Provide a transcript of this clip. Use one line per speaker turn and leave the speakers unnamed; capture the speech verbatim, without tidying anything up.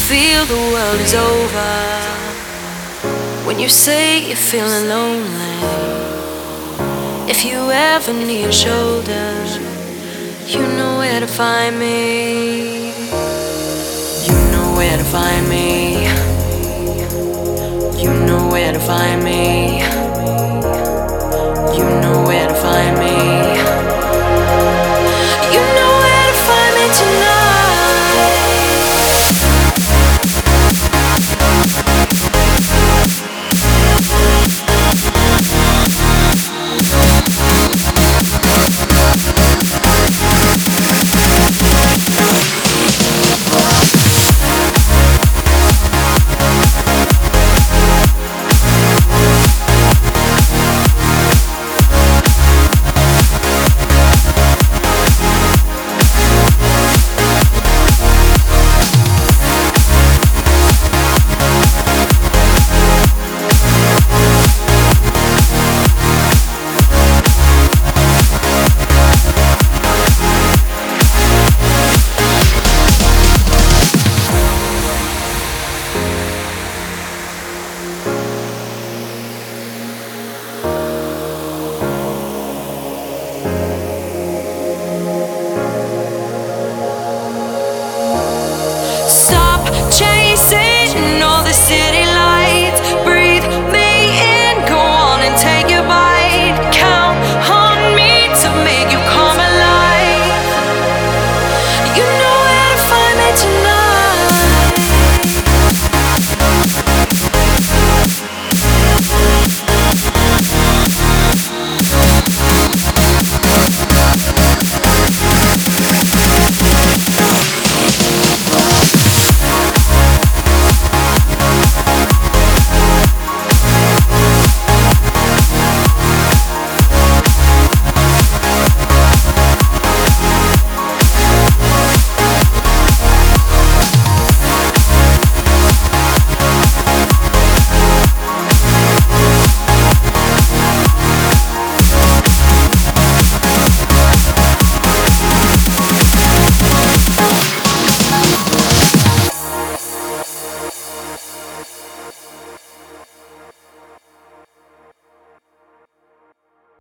feel the world is over, when you say you're feeling lonely, if you ever need a shoulder, you know where to find me. You know where to find me. You know where to find me. You know where to find me.